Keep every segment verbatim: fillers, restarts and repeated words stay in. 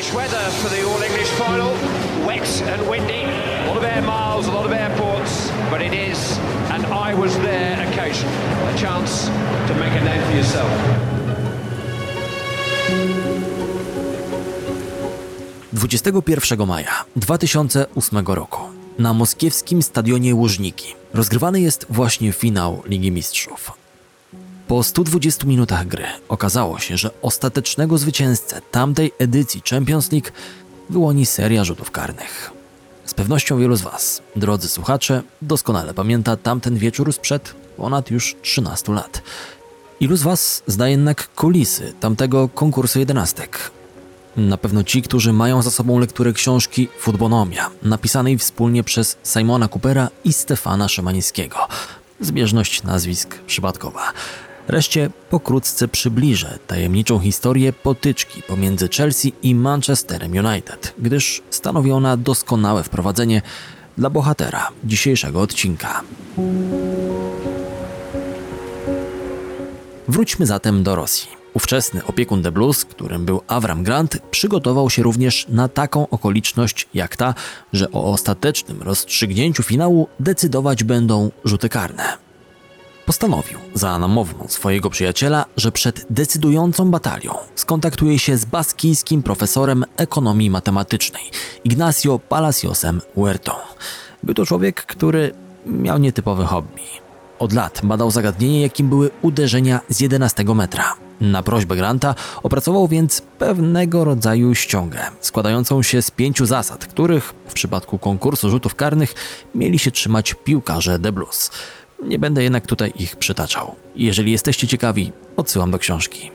English weather for the All English final. Wet and windy. A lot of air miles, a lot of airports. But it is an I was there occasion. A chance to make a name for yourself. dwudziestego pierwszego maja dwa tysiące ósmego roku na moskiewskim stadionie Łużniki rozgrywany jest właśnie finał Ligi Mistrzów. Po stu dwudziestu minutach gry okazało się, że ostatecznego zwycięzcę tamtej edycji Champions League wyłoni seria rzutów karnych. Z pewnością wielu z Was, drodzy słuchacze, doskonale pamięta tamten wieczór sprzed ponad już trzynastu lat. Ilu z Was zna jednak kulisy tamtego konkursu jedenastek? Na pewno ci, którzy mają za sobą lekturę książki Futbonomia, napisanej wspólnie przez Simona Coopera i Stefana Szymańskiego. Zbieżność nazwisk przypadkowa. Reszcie pokrótce przybliżę tajemniczą historię potyczki pomiędzy Chelsea i Manchesterem United, gdyż stanowi ona doskonałe wprowadzenie dla bohatera dzisiejszego odcinka. Wróćmy zatem do Rosji. Ówczesny opiekun The Blues, którym był Avram Grant, przygotował się również na taką okoliczność jak ta, że o ostatecznym rozstrzygnięciu finału decydować będą rzuty karne. Postanowił za namową swojego przyjaciela, że przed decydującą batalią skontaktuje się z baskijskim profesorem ekonomii matematycznej Ignacio Palaciosem Huertą. Był to człowiek, który miał nietypowe hobby. Od lat badał zagadnienie, jakim były uderzenia z jedenastego metra. Na prośbę Granta opracował więc pewnego rodzaju ściągę, składającą się z pięciu zasad, których w przypadku konkursu rzutów karnych mieli się trzymać piłkarze The Blues. Nie będę jednak tutaj ich przytaczał. Jeżeli jesteście ciekawi, odsyłam do książki.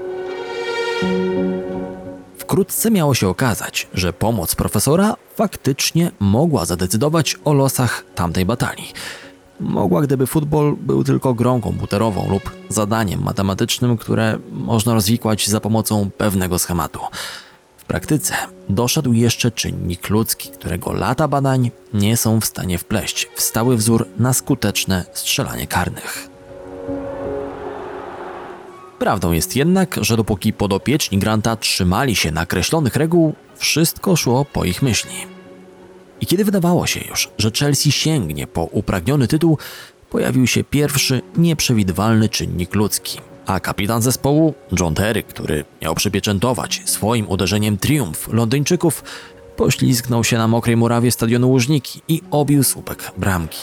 Wkrótce miało się okazać, że pomoc profesora faktycznie mogła zadecydować o losach tamtej batalii. Mogła, gdyby futbol był tylko grą komputerową lub zadaniem matematycznym, które można rozwikłać za pomocą pewnego schematu. W praktyce doszedł jeszcze czynnik ludzki, którego lata badań nie są w stanie wpleść w stały wzór na skuteczne strzelanie karnych. Prawdą jest jednak, że dopóki podopieczni Granta trzymali się nakreślonych reguł, wszystko szło po ich myśli. I kiedy wydawało się już, że Chelsea sięgnie po upragniony tytuł, pojawił się pierwszy nieprzewidywalny czynnik ludzki. A kapitan zespołu, John Terry, który miał przypieczętować swoim uderzeniem triumf Londyńczyków, poślizgnął się na mokrej murawie stadionu Łużniki i obił słupek bramki.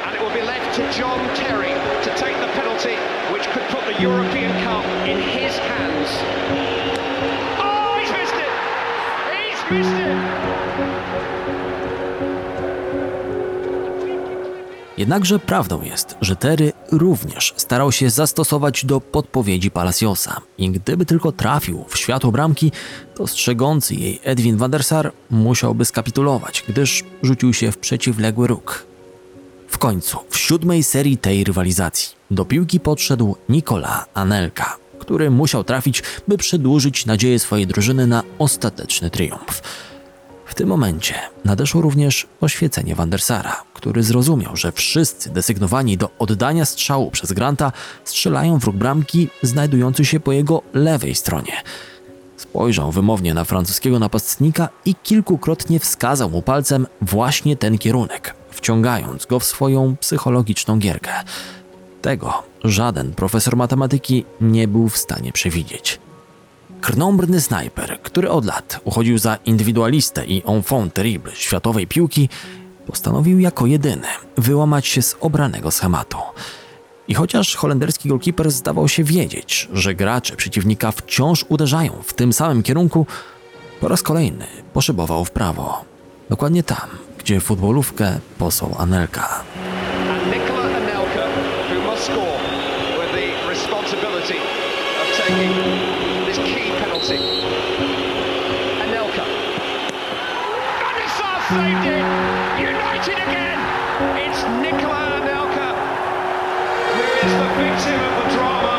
Jednakże prawdą jest, że Terry również starał się zastosować do podpowiedzi Palaciosa i gdyby tylko trafił w światło bramki, to strzegący jej Edwin van der Sar musiałby skapitulować, gdyż rzucił się w przeciwległy róg. W końcu, w siódmej serii tej rywalizacji, do piłki podszedł Nikola Anelka, który musiał trafić, by przedłużyć nadzieję swojej drużyny na ostateczny triumf. W tym momencie nadeszło również oświecenie Van der Sara, który zrozumiał, że wszyscy desygnowani do oddania strzału przez Granta strzelają w róg bramki znajdujący się po jego lewej stronie. Spojrzał wymownie na francuskiego napastnika i kilkukrotnie wskazał mu palcem właśnie ten kierunek, wciągając go w swoją psychologiczną gierkę. Tego żaden profesor matematyki nie był w stanie przewidzieć. Krnąbrny snajper, który od lat uchodził za indywidualistę i enfant terrible światowej piłki, postanowił jako jedyny wyłamać się z obranego schematu. I chociaż holenderski golkiper zdawał się wiedzieć, że gracze przeciwnika wciąż uderzają w tym samym kierunku, po raz kolejny poszybował w prawo. Dokładnie tam, gdzie futbolówkę posłał Anelka. Saved it. United again. It's Nikola Anelka who is the victim of the drama.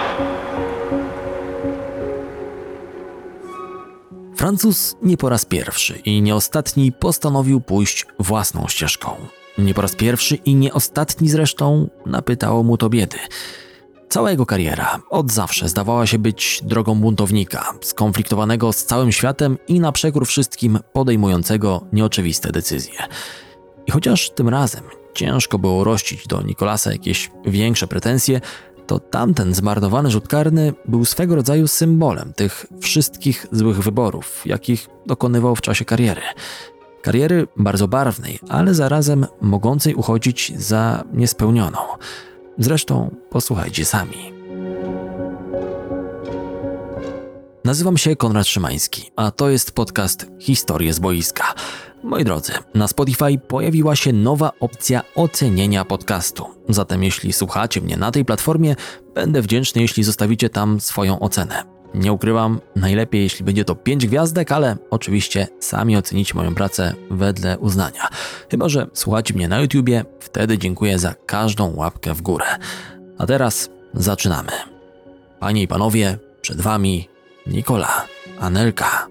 Francuz nie po raz pierwszy i nie ostatni postanowił pójść własną ścieżką. Nie po raz pierwszy i nie ostatni zresztą napytało mu to biedy. Cała jego kariera od zawsze zdawała się być drogą buntownika, skonfliktowanego z całym światem i na przekór wszystkim podejmującego nieoczywiste decyzje. I chociaż tym razem ciężko było rościć do Nicolasa jakieś większe pretensje, to tamten zmarnowany rzut karny był swego rodzaju symbolem tych wszystkich złych wyborów, jakich dokonywał w czasie kariery. Kariery bardzo barwnej, ale zarazem mogącej uchodzić za niespełnioną. Zresztą posłuchajcie sami. Nazywam się Konrad Szymański, a to jest podcast Historie z boiska. Moi drodzy, na Spotify pojawiła się nowa opcja ocenienia podcastu. Zatem jeśli słuchacie mnie na tej platformie, będę wdzięczny, jeśli zostawicie tam swoją ocenę. Nie ukrywam, najlepiej jeśli będzie to pięć gwiazdek, ale oczywiście sami ocenicie moją pracę wedle uznania. Chyba że słuchacie mnie na YouTubie, wtedy dziękuję za każdą łapkę w górę. A teraz zaczynamy. Panie i panowie, przed wami Nicolas Anelka.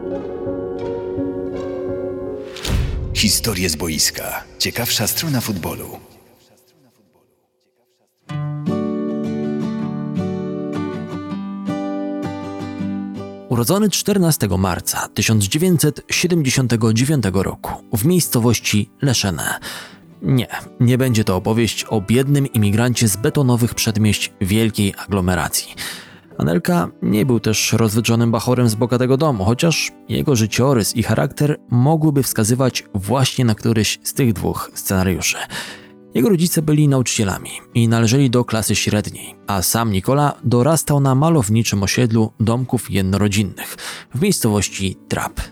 Historie z boiska. Ciekawsza strona futbolu. Urodzony czternastego marca tysiąc dziewięćset siedemdziesiątego dziewiątego roku w miejscowości Le Chenet. Nie, nie będzie to opowieść o biednym imigrancie z betonowych przedmieść wielkiej aglomeracji. Anelka nie był też rozwydrzonym bachorem z bogatego domu, chociaż jego życiorys i charakter mogłyby wskazywać właśnie na któryś z tych dwóch scenariuszy. Jego rodzice byli nauczycielami i należeli do klasy średniej, a sam Nicolas dorastał na malowniczym osiedlu domków jednorodzinnych w miejscowości Trappes.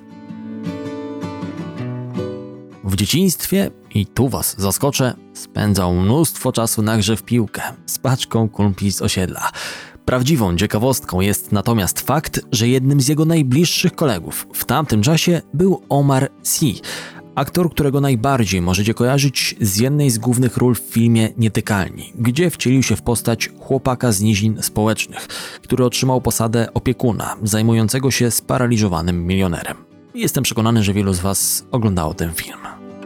W dzieciństwie, i tu was zaskoczę, spędzał mnóstwo czasu na grze w piłkę z paczką kumpli z osiedla. Prawdziwą ciekawostką jest natomiast fakt, że jednym z jego najbliższych kolegów w tamtym czasie był Omar Sy, aktor, którego najbardziej możecie kojarzyć z jednej z głównych ról w filmie Nietykalni, gdzie wcielił się w postać chłopaka z nizin społecznych, który otrzymał posadę opiekuna zajmującego się sparaliżowanym milionerem. Jestem przekonany, że wielu z was oglądało ten film.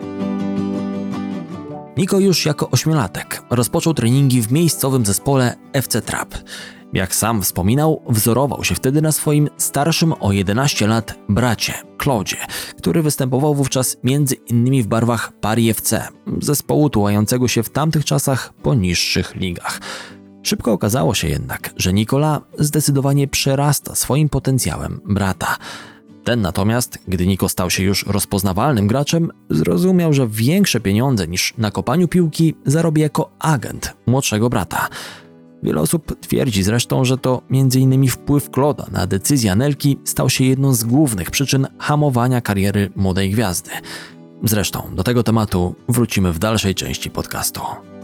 Nico już jako ośmiolatek rozpoczął treningi w miejscowym zespole F C Trappes. Jak sam wspominał, wzorował się wtedy na swoim starszym o jedenaście lat bracie, Claudzie, który występował wówczas między innymi w barwach Paris F C, zespołu tułającego się w tamtych czasach po niższych ligach. Szybko okazało się jednak, że Nicolas zdecydowanie przerasta swoim potencjałem brata. Ten natomiast, gdy Nico stał się już rozpoznawalnym graczem, zrozumiał, że większe pieniądze niż na kopaniu piłki zarobi jako agent młodszego brata. Wiele osób twierdzi zresztą, że to między innymi wpływ Claude'a na decyzję Anelki stał się jedną z głównych przyczyn hamowania kariery młodej gwiazdy. Zresztą do tego tematu wrócimy w dalszej części podcastu.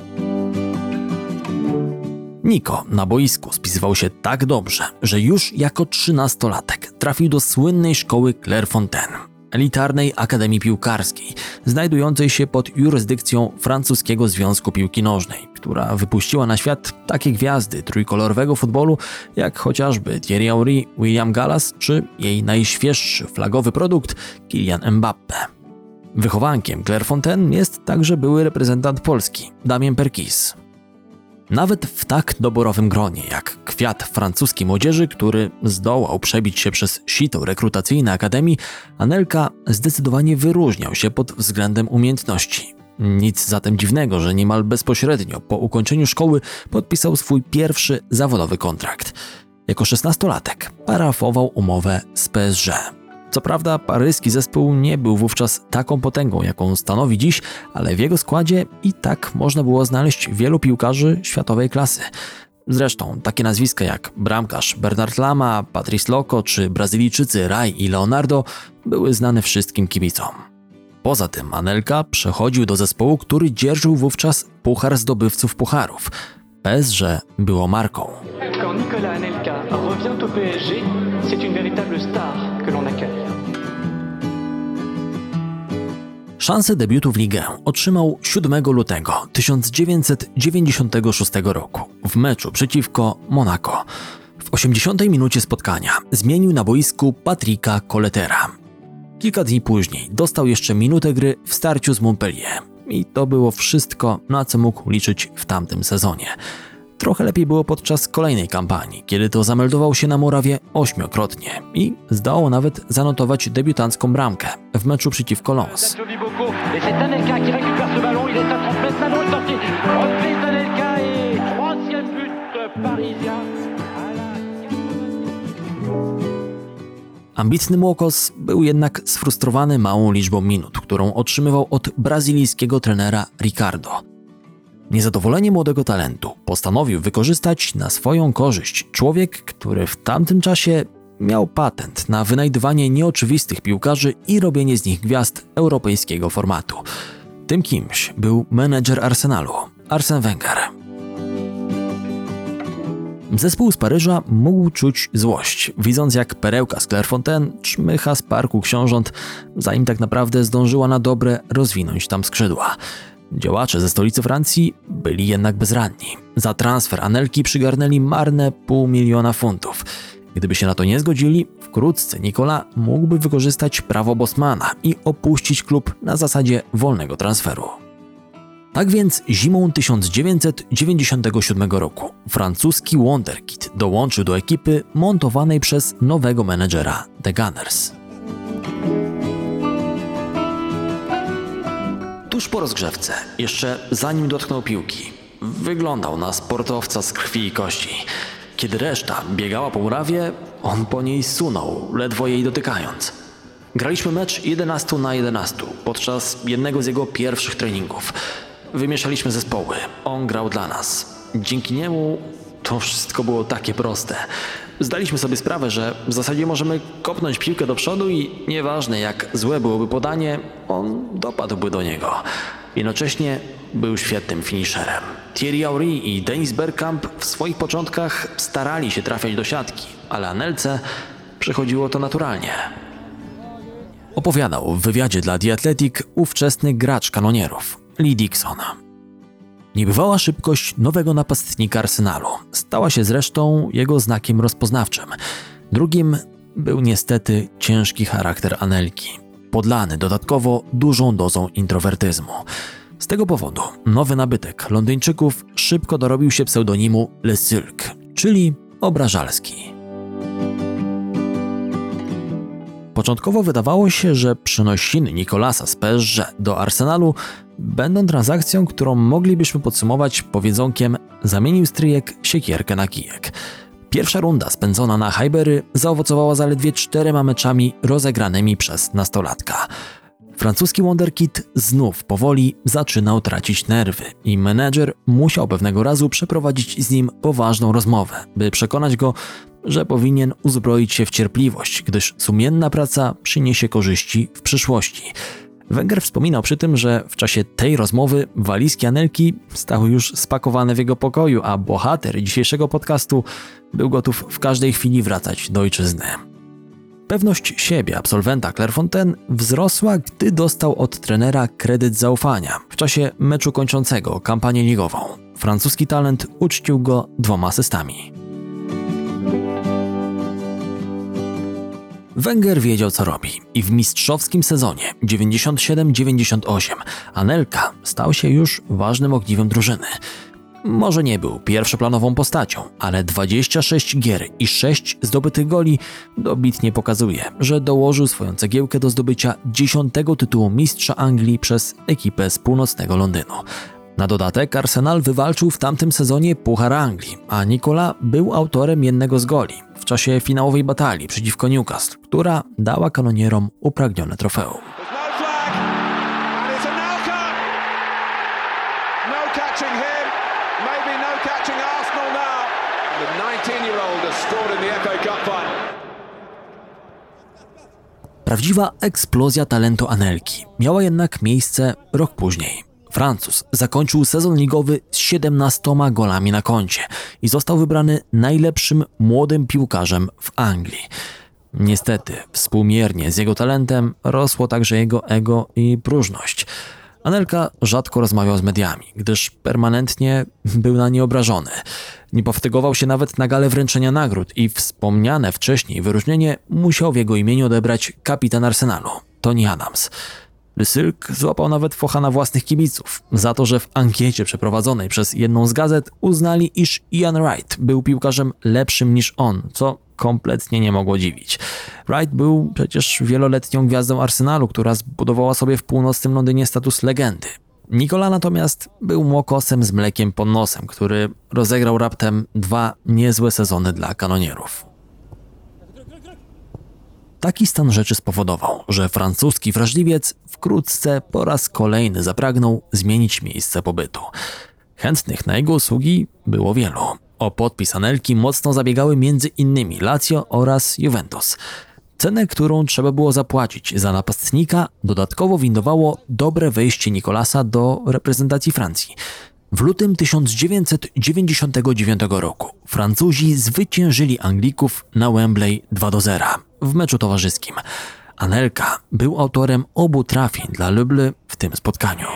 Nico na boisku spisywał się tak dobrze, że już jako trzynastolatek trafił do słynnej szkoły Clairefontaine, elitarnej akademii piłkarskiej, znajdującej się pod jurysdykcją francuskiego Związku Piłki Nożnej, która wypuściła na świat takie gwiazdy trójkolorowego futbolu jak chociażby Thierry Henry, William Gallas czy jej najświeższy flagowy produkt Kylian Mbappé. Wychowankiem Clairefontaine jest także były reprezentant Polski, Damien Perkis. Nawet w tak doborowym gronie jak kwiat francuskiej młodzieży, który zdołał przebić się przez sito rekrutacyjne akademii, Anelka zdecydowanie wyróżniał się pod względem umiejętności. Nic zatem dziwnego, że niemal bezpośrednio po ukończeniu szkoły podpisał swój pierwszy zawodowy kontrakt. Jako szesnastolatek parafował umowę z P S G. Co prawda paryski zespół nie był wówczas taką potęgą, jaką stanowi dziś, ale w jego składzie i tak można było znaleźć wielu piłkarzy światowej klasy. Zresztą takie nazwiska jak bramkarz Bernard Lama, Patrice Loco czy Brazylijczycy Rai i Leonardo były znane wszystkim kibicom. Poza tym Anelka przechodził do zespołu, który dzierżył wówczas puchar zdobywców pucharów. P S G było marką. Quand Nicolas Anelka revient au P S G, c'est une véritable star que l'on accueille. Szansę debiutu w ligę otrzymał siódmego lutego tysiąc dziewięćset dziewięćdziesiątego szóstego roku w meczu przeciwko Monaco. W osiemdziesiątej minucie spotkania zmienił na boisku Patricka Colletera. Kilka dni później dostał jeszcze minutę gry w starciu z Montpellier i to było wszystko, na co mógł liczyć w tamtym sezonie. Trochę lepiej było podczas kolejnej kampanii, kiedy to zameldował się na murawie ośmiokrotnie i zdało nawet zanotować debiutancką bramkę w meczu przeciwko Lens. Ambitny Młokos był jednak sfrustrowany małą liczbą minut, którą otrzymywał od brazylijskiego trenera Ricardo. Niezadowolenie młodego talentu postanowił wykorzystać na swoją korzyść człowiek, który w tamtym czasie miał patent na wynajdywanie nieoczywistych piłkarzy i robienie z nich gwiazd europejskiego formatu. Tym kimś był menedżer Arsenalu, Arsène Wenger. Zespół z Paryża mógł czuć złość, widząc jak perełka z Clairefontaine czmycha z Parku Książąt, zanim tak naprawdę zdążyła na dobre rozwinąć tam skrzydła. Działacze ze stolicy Francji byli jednak bezradni. Za transfer Anelki przygarnęli marne pół miliona funtów. Gdyby się na to nie zgodzili, wkrótce Nicolas mógłby wykorzystać prawo Bosmana i opuścić klub na zasadzie wolnego transferu. Tak więc zimą tysiąc dziewięćset dziewięćdziesiątego siódmego roku francuski Wonderkid dołączył do ekipy montowanej przez nowego menedżera The Gunners. Tuż po rozgrzewce, jeszcze zanim dotknął piłki, wyglądał na sportowca z krwi i kości. Kiedy reszta biegała po murawie, on po niej sunął, ledwo jej dotykając. Graliśmy mecz jedenaście na jedenaście podczas jednego z jego pierwszych treningów. Wymieszaliśmy zespoły, on grał dla nas. Dzięki niemu to wszystko było takie proste. Zdaliśmy sobie sprawę, że w zasadzie możemy kopnąć piłkę do przodu i nieważne jak złe byłoby podanie, on dopadłby do niego. Jednocześnie był świetnym finisherem. Thierry Henry i Dennis Bergkamp w swoich początkach starali się trafiać do siatki, ale Anelce przychodziło to naturalnie. Opowiadał w wywiadzie dla The Athletic ówczesny gracz kanonierów, Lee Dixon. Niebywała szybkość nowego napastnika Arsenalu stała się zresztą jego znakiem rozpoznawczym. Drugim był niestety ciężki charakter Anelki, podlany dodatkowo dużą dozą introwertyzmu. Z tego powodu nowy nabytek Londyńczyków szybko dorobił się pseudonimu Le Sulk, czyli obrażalski. Początkowo wydawało się, że przenosiny Nicolasa z P S G do Arsenalu będą transakcją, którą moglibyśmy podsumować powiedzonkiem zamienił stryjek siekierkę na kijek. Pierwsza runda spędzona na Highbury zaowocowała zaledwie czterema meczami rozegranymi przez nastolatka. Francuski Wonderkid znów powoli zaczynał tracić nerwy i menedżer musiał pewnego razu przeprowadzić z nim poważną rozmowę, by przekonać go, że powinien uzbroić się w cierpliwość, gdyż sumienna praca przyniesie korzyści w przyszłości. Wenger wspominał przy tym, że w czasie tej rozmowy walizki Anelki stały już spakowane w jego pokoju, a bohater dzisiejszego podcastu był gotów w każdej chwili wracać do ojczyzny. Pewność siebie absolwenta Clairefontaine wzrosła, gdy dostał od trenera kredyt zaufania w czasie meczu kończącego kampanię ligową. Francuski talent uczcił go dwoma asystami. Wenger wiedział, co robi i w mistrzowskim sezonie dziewięćdziesiąt siedem dziewięćdziesiąt osiem Anelka stał się już ważnym ogniwem drużyny. Może nie był pierwszoplanową postacią, ale dwadzieścia sześć gier i sześć zdobytych goli dobitnie pokazuje, że dołożył swoją cegiełkę do zdobycia dziesiątego tytułu mistrza Anglii przez ekipę z północnego Londynu. Na dodatek Arsenal wywalczył w tamtym sezonie Puchar Anglii, a Nicolas był autorem jednego z goli w czasie finałowej batalii przeciwko Newcastle, która dała kanonierom upragnione trofeum. Prawdziwa eksplozja talentu Anelki miała jednak miejsce rok później. Francuz zakończył sezon ligowy z siedemnastoma golami na koncie i został wybrany najlepszym młodym piłkarzem w Anglii. Niestety, współmiernie z jego talentem rosło także jego ego i próżność. Anelka rzadko rozmawiał z mediami, gdyż permanentnie był na nie obrażony. Nie powstygował się nawet na galę wręczenia nagród i wspomniane wcześniej wyróżnienie musiał w jego imieniu odebrać kapitan Arsenalu, Tony Adams. Le Cirque złapał nawet focha na własnych kibiców za to, że w ankiecie przeprowadzonej przez jedną z gazet uznali, iż Ian Wright był piłkarzem lepszym niż on, co kompletnie nie mogło dziwić. Wright był przecież wieloletnią gwiazdą Arsenalu, która zbudowała sobie w północnym Londynie status legendy. Nicolas natomiast był młokosem z mlekiem pod nosem, który rozegrał raptem dwa niezłe sezony dla kanonierów. Taki stan rzeczy spowodował, że francuski wrażliwiec wkrótce po raz kolejny zapragnął zmienić miejsce pobytu. Chętnych na jego usługi było wielu. O podpis Anelki mocno zabiegały między innymi Lazio oraz Juventus. Cenę, którą trzeba było zapłacić za napastnika, dodatkowo windowało dobre wejście Nicolasa do reprezentacji Francji. W lutym tysiąc dziewięćset dziewięćdziesiątego dziewiątego roku Francuzi zwyciężyli Anglików na Wembley dwa do zera w meczu towarzyskim. Anelka był autorem obu trafień dla Le Bleu w tym spotkaniu.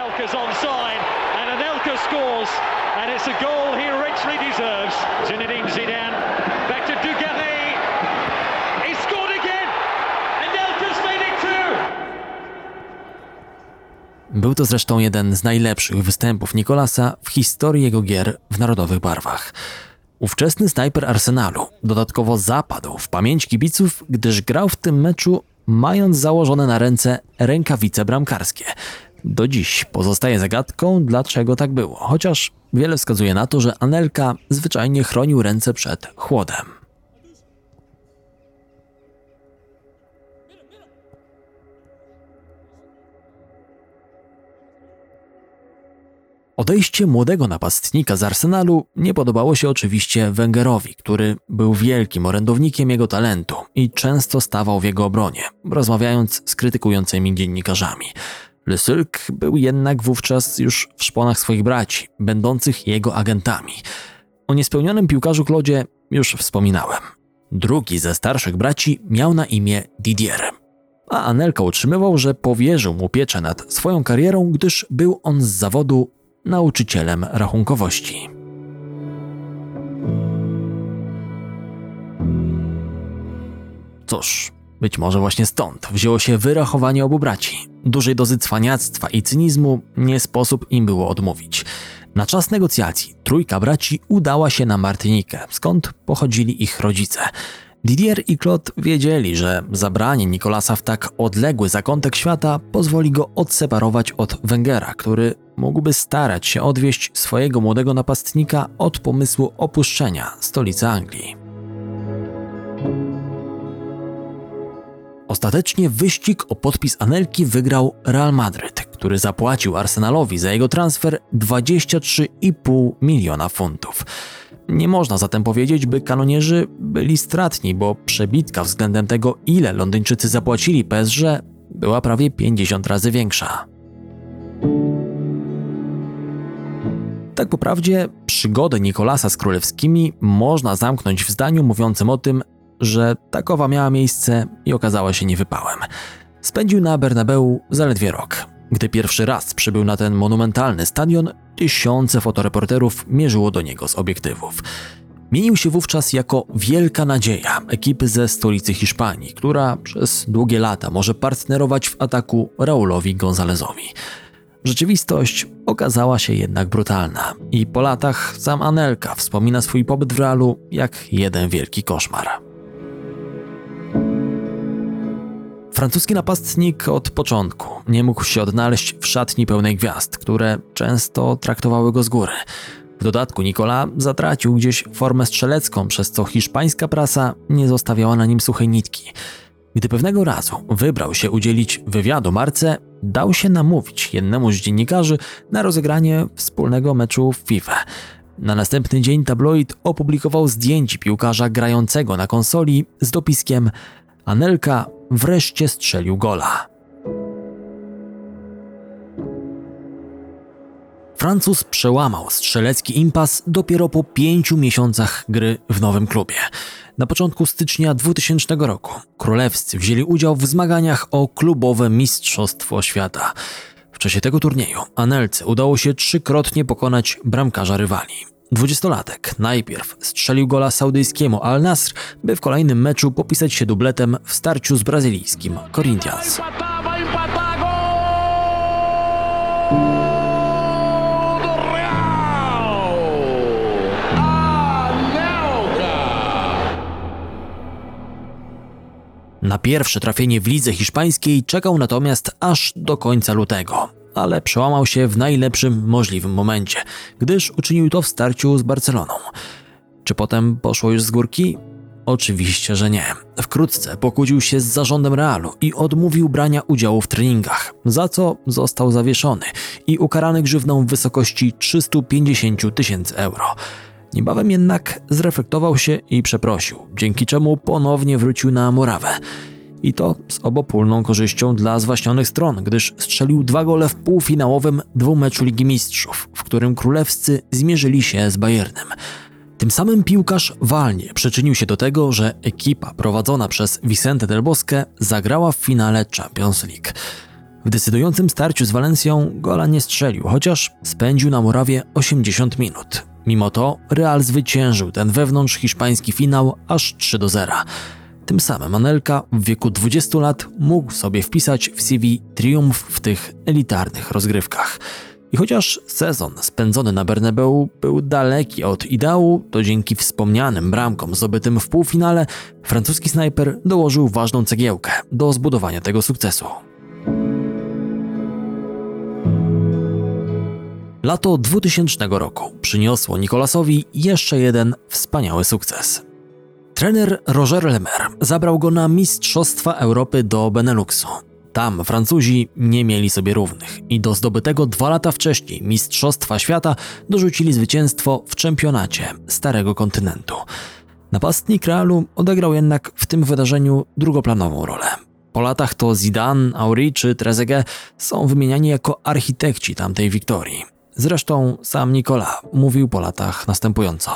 Był to zresztą jeden z najlepszych występów Nicolasa w historii jego gier w narodowych barwach. Ówczesny snajper Arsenalu dodatkowo zapadł w pamięć kibiców, gdyż grał w tym meczu mając założone na ręce rękawice bramkarskie. Do dziś pozostaje zagadką, dlaczego tak było, chociaż wiele wskazuje na to, że Anelka zwyczajnie chronił ręce przed chłodem. Odejście młodego napastnika z Arsenalu nie podobało się oczywiście Wengerowi, który był wielkim orędownikiem jego talentu i często stawał w jego obronie, rozmawiając z krytykującymi dziennikarzami. Le Cirque był jednak wówczas już w szponach swoich braci, będących jego agentami. O niespełnionym piłkarzu Claudzie już wspominałem. Drugi ze starszych braci miał na imię Didier. A Anelka utrzymywał, że powierzył mu pieczę nad swoją karierą, gdyż był on z zawodu nauczycielem rachunkowości. Cóż, być może właśnie stąd wzięło się wyrachowanie obu braci. Dużej dozy cwaniactwa i cynizmu nie sposób im było odmówić. Na czas negocjacji trójka braci udała się na Martynikę, skąd pochodzili ich rodzice. Didier i Claude wiedzieli, że zabranie Nicolasa w tak odległy zakątek świata pozwoli go odseparować od Wengera, który mógłby starać się odwieść swojego młodego napastnika od pomysłu opuszczenia stolicy Anglii. Ostatecznie wyścig o podpis Anelki wygrał Real Madryt, który zapłacił Arsenalowi za jego transfer dwadzieścia trzy i pół miliona funtów. Nie można zatem powiedzieć, by kanonierzy byli stratni, bo przebitka względem tego, ile Londyńczycy zapłacili P S G, była prawie pięćdziesiąt razy większa. Tak po prawdzie, przygodę Nicolasa z królewskimi można zamknąć w zdaniu mówiącym o tym, że takowa miała miejsce i okazała się niewypałem. Spędził na Bernabeu zaledwie rok. Gdy pierwszy raz przybył na ten monumentalny stadion, tysiące fotoreporterów mierzyło do niego z obiektywów. Mienił się wówczas jako wielka nadzieja ekipy ze stolicy Hiszpanii, która przez długie lata może partnerować w ataku Raulowi Gonzalezowi. Rzeczywistość okazała się jednak brutalna i po latach sam Anelka wspomina swój pobyt w Realu jak jeden wielki koszmar. Francuski napastnik od początku nie mógł się odnaleźć w szatni pełnej gwiazd, które często traktowały go z góry. W dodatku Nicolas zatracił gdzieś formę strzelecką, przez co hiszpańska prasa nie zostawiała na nim suchej nitki. Gdy pewnego razu wybrał się udzielić wywiadu Marce, dał się namówić jednemu z dziennikarzy na rozegranie wspólnego meczu w FIFA. Na następny dzień tabloid opublikował zdjęcie piłkarza grającego na konsoli z dopiskiem „Anelka wreszcie strzelił gola”. Francuz przełamał strzelecki impas dopiero po pięciu miesiącach gry w nowym klubie. Na początku stycznia dwutysięcznego roku królewscy wzięli udział w zmaganiach o klubowe Mistrzostwo Świata. W czasie tego turnieju Anelce udało się trzykrotnie pokonać bramkarza rywali. Dwudziestolatek najpierw strzelił gola saudyjskiemu Al Nasr, by w kolejnym meczu popisać się dubletem w starciu z brazylijskim Corinthians. Na pierwsze trafienie w lidze hiszpańskiej czekał natomiast aż do końca lutego, ale przełamał się w najlepszym możliwym momencie, gdyż uczynił to w starciu z Barceloną. Czy potem poszło już z górki? Oczywiście, że nie. Wkrótce pokłócił się z zarządem Realu i odmówił brania udziału w treningach, za co został zawieszony i ukarany grzywną w wysokości trzysta pięćdziesiąt tysięcy euro. Niebawem jednak zreflektował się i przeprosił, dzięki czemu ponownie wrócił na murawę. I to z obopólną korzyścią dla zwaśnionych stron, gdyż strzelił dwa gole w półfinałowym dwumeczu Ligi Mistrzów, w którym królewscy zmierzyli się z Bayernem. Tym samym piłkarz walnie przyczynił się do tego, że ekipa prowadzona przez Vicente del Bosque zagrała w finale Champions League. W decydującym starciu z Walencją gola nie strzelił, chociaż spędził na murawie osiemdziesiąt minut. Mimo to Real zwyciężył ten wewnątrz hiszpański finał aż trzy do zera. Tym samym Anelka w wieku dwudziestu lat mógł sobie wpisać w C V triumf w tych elitarnych rozgrywkach. I chociaż sezon spędzony na Bernabeu był daleki od ideału, to dzięki wspomnianym bramkom zdobytym w półfinale francuski snajper dołożył ważną cegiełkę do zbudowania tego sukcesu. Lato dwutysięcznego roku przyniosło Nicolasowi jeszcze jeden wspaniały sukces. Trener Roger Lemaire zabrał go na Mistrzostwa Europy do Beneluxu. Tam Francuzi nie mieli sobie równych i do zdobytego dwa lata wcześniej Mistrzostwa Świata dorzucili zwycięstwo w czempionacie Starego Kontynentu. Napastnik Realu odegrał jednak w tym wydarzeniu drugoplanową rolę. Po latach to Zidane, Henry czy Trezeguet są wymieniani jako architekci tamtej wiktorii. Zresztą sam Nicolas mówił po latach następująco.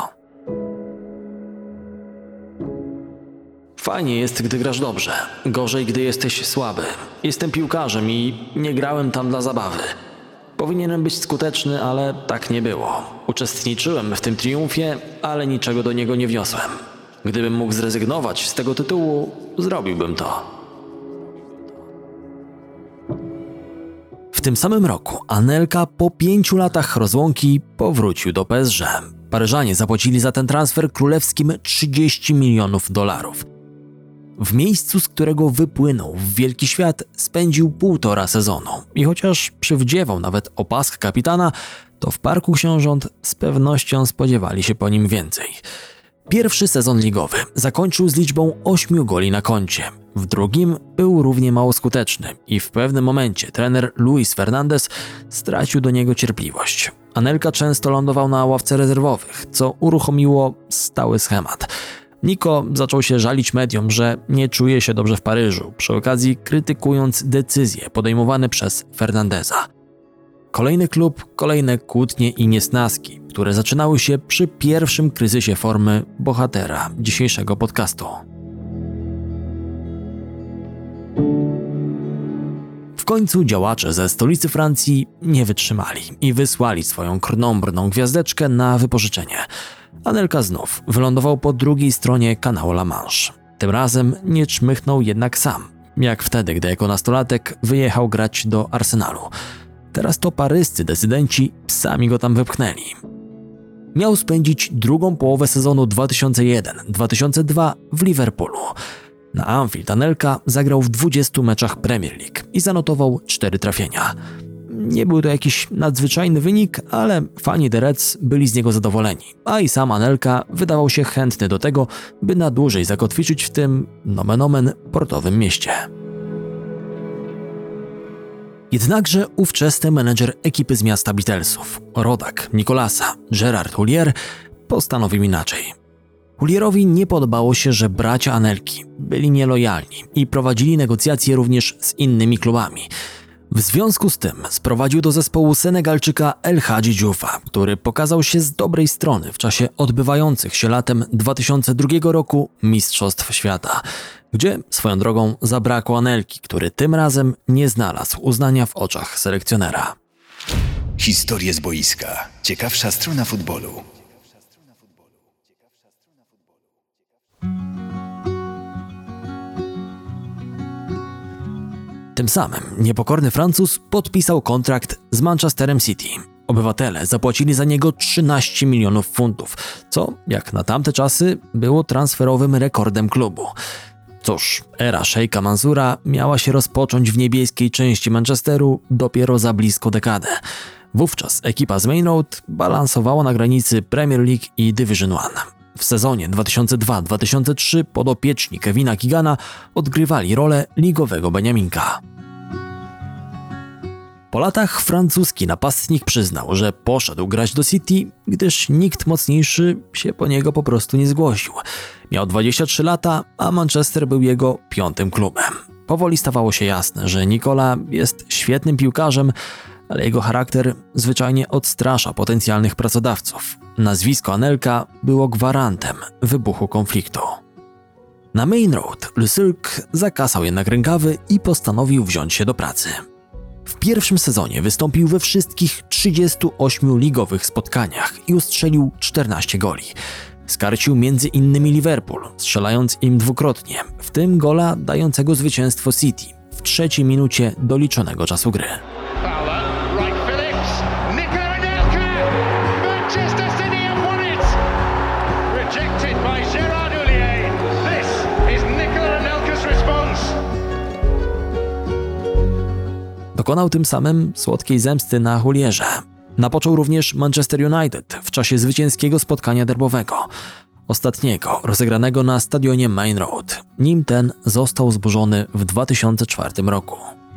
Fajnie jest, gdy grasz dobrze. Gorzej, gdy jesteś słaby. Jestem piłkarzem i nie grałem tam dla zabawy. Powinienem być skuteczny, ale tak nie było. Uczestniczyłem w tym triumfie, ale niczego do niego nie wniosłem. Gdybym mógł zrezygnować z tego tytułu, zrobiłbym to. W tym samym roku Anelka po pięciu latach rozłąki powrócił do P S G. Paryżanie zapłacili za ten transfer królewskim trzydzieści milionów dolarów. W miejscu, z którego wypłynął w wielki świat, spędził półtora sezonu i chociaż przywdziewał nawet opaskę kapitana, to w Parku Książąt z pewnością spodziewali się po nim więcej. Pierwszy sezon ligowy zakończył z liczbą ośmiu goli na koncie. W drugim był równie mało skuteczny i w pewnym momencie trener Luis Fernandez stracił do niego cierpliwość. Anelka często lądował na ławce rezerwowych, co uruchomiło stały schemat. Nico zaczął się żalić mediom, że nie czuje się dobrze w Paryżu, przy okazji krytykując decyzje podejmowane przez Fernandeza. Kolejny klub, kolejne kłótnie i niesnaski, które zaczynały się przy pierwszym kryzysie formy bohatera dzisiejszego podcastu. W końcu działacze ze stolicy Francji nie wytrzymali i wysłali swoją krnąbrną gwiazdeczkę na wypożyczenie. Anelka znów wylądował po drugiej stronie kanału La Manche. Tym razem nie czmychnął jednak sam, jak wtedy, gdy jako nastolatek wyjechał grać do Arsenalu. Teraz to paryscy decydenci sami go tam wypchnęli. Miał spędzić drugą połowę sezonu dwa tysiące jeden dwa tysiące dwa w Liverpoolu. Na Anfield Anelka zagrał w dwudziestu meczach Premier League i zanotował cztery trafienia. Nie był to jakiś nadzwyczajny wynik, ale fani The Reds byli z niego zadowoleni, a i sam Anelka wydawał się chętny do tego, by na dłużej zakotwiczyć w tym, nomen omen, portowym mieście. Jednakże ówczesny menedżer ekipy z miasta Beatlesów, rodak Nicolasa, Gérard Houllier, postanowił inaczej. Houlierowi nie podobało się, że bracia Anelki byli nielojalni i prowadzili negocjacje również z innymi klubami. W związku z tym sprowadził do zespołu Senegalczyka El Hadji Diouffa, który pokazał się z dobrej strony w czasie odbywających się latem dwa tysiące drugiego roku Mistrzostw Świata, gdzie swoją drogą zabrakło Anelki, który tym razem nie znalazł uznania w oczach selekcjonera. Historie z boiska. Ciekawsza strona futbolu. Tym samym niepokorny Francuz podpisał kontrakt z Manchesterem City. Obywatele zapłacili za niego trzynaście milionów funtów, co jak na tamte czasy było transferowym rekordem klubu. Cóż, era szejka Mansura miała się rozpocząć w niebieskiej części Manchesteru dopiero za blisko dekadę. Wówczas ekipa z Main Road balansowała na granicy Premier League i Division One. W sezonie dwa tysiące drugi dwa tysiące trzeci podopieczni Kevina Keegana odgrywali rolę ligowego Beniaminka. Po latach francuski napastnik przyznał, że poszedł grać do City, gdyż nikt mocniejszy się po niego po prostu nie zgłosił. Miał dwadzieścia trzy lata, a Manchester był jego piątym klubem. Powoli stawało się jasne, że Nicola jest świetnym piłkarzem, ale jego charakter zwyczajnie odstrasza potencjalnych pracodawców. Nazwisko Anelka było gwarantem wybuchu konfliktu. Na Main Road Le Cirque zakasał jednak rękawy i postanowił wziąć się do pracy. W pierwszym sezonie wystąpił we wszystkich trzydziestu ośmiu ligowych spotkaniach i ustrzelił czternaście goli. Skarcił między innymi Liverpool, strzelając im dwukrotnie, w tym gola dającego zwycięstwo City w trzeciej minucie doliczonego czasu gry. Dokonał tym samym słodkiej zemsty na Hulierze. Napoczął również Manchester United w czasie zwycięskiego spotkania derbowego, ostatniego rozegranego na stadionie Main Road, nim ten został zburzony w dwa tysiące czwartym roku.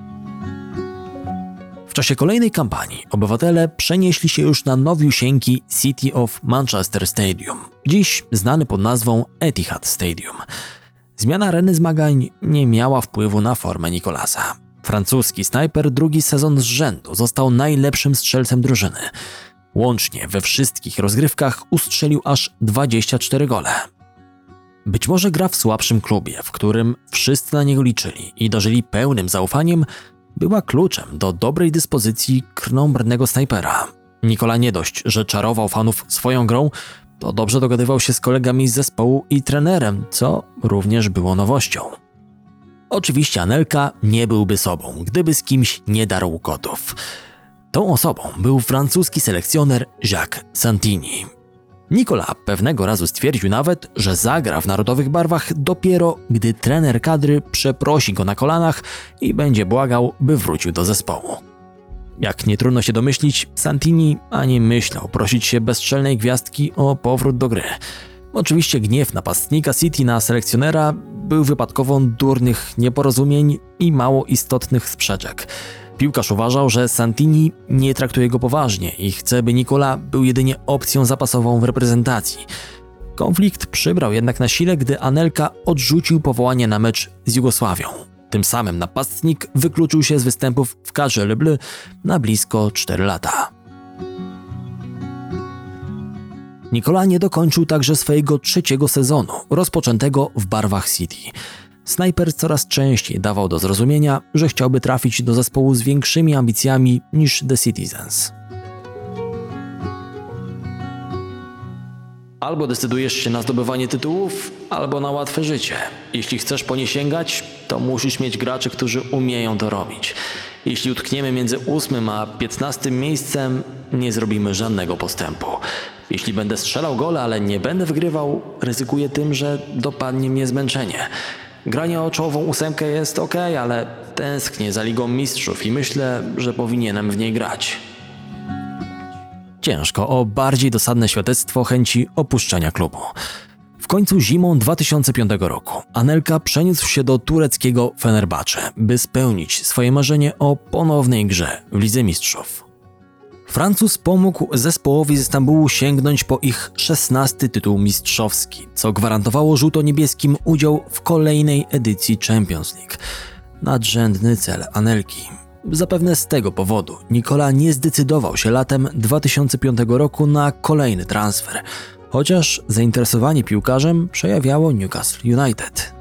W czasie kolejnej kampanii obywatele przenieśli się już na nowiusieńki City of Manchester Stadium, dziś znany pod nazwą Etihad Stadium. Zmiana areny zmagań nie miała wpływu na formę Nicolasa. Francuski snajper drugi sezon z rzędu został najlepszym strzelcem drużyny. Łącznie we wszystkich rozgrywkach ustrzelił aż dwadzieścia cztery gole. Być może gra w słabszym klubie, w którym wszyscy na niego liczyli i darzyli pełnym zaufaniem, była kluczem do dobrej dyspozycji krnąbrnego snajpera. Nicola nie dość, że czarował fanów swoją grą, to dobrze dogadywał się z kolegami z zespołu i trenerem, co również było nowością. Oczywiście Anelka nie byłby sobą, gdyby z kimś nie darł kotów. Tą osobą był francuski selekcjoner Jacques Santini. Nicola pewnego razu stwierdził nawet, że zagra w narodowych barwach dopiero, gdy trener kadry przeprosi go na kolanach i będzie błagał, by wrócił do zespołu. Jak nie trudno się domyślić, Santini ani myślał prosić się bezczelnej gwiazdki o powrót do gry. Oczywiście gniew napastnika City na selekcjonera był wypadkową durnych nieporozumień i mało istotnych sprzeczek. Piłkarz uważał, że Santini nie traktuje go poważnie i chce, by Nicola był jedynie opcją zapasową w reprezentacji. Konflikt przybrał jednak na sile, gdy Anelka odrzucił powołanie na mecz z Jugosławią. Tym samym napastnik wykluczył się z występów w kadrze Le Bleu na blisko cztery lata. Nicola nie dokończył także swojego trzeciego sezonu, rozpoczętego w barwach City. Snajper coraz częściej dawał do zrozumienia, że chciałby trafić do zespołu z większymi ambicjami niż The Citizens. Albo decydujesz się na zdobywanie tytułów, albo na łatwe życie. Jeśli chcesz po nie sięgać, to musisz mieć graczy, którzy umieją to robić. Jeśli utkniemy między ósmym a piętnastym miejscem, nie zrobimy żadnego postępu. Jeśli będę strzelał gole, ale nie będę wygrywał, ryzykuję tym, że dopadnie mnie zmęczenie. Granie o czołową ósemkę jest ok, ale tęsknię za Ligą Mistrzów i myślę, że powinienem w niej grać. Ciężko o bardziej dosadne świadectwo chęci opuszczenia klubu. W końcu zimą dwa tysiące piątego roku Anelka przeniósł się do tureckiego Fenerbahce, by spełnić swoje marzenie o ponownej grze w Lidze Mistrzów. Francuz pomógł zespołowi z Stambułu sięgnąć po ich szesnasty tytuł mistrzowski, co gwarantowało żółto-niebieskim udział w kolejnej edycji Champions League. Nadrzędny cel Anelki. Zapewne z tego powodu Nicola nie zdecydował się latem dwa tysiące piątego roku na kolejny transfer, chociaż zainteresowanie piłkarzem przejawiało Newcastle United.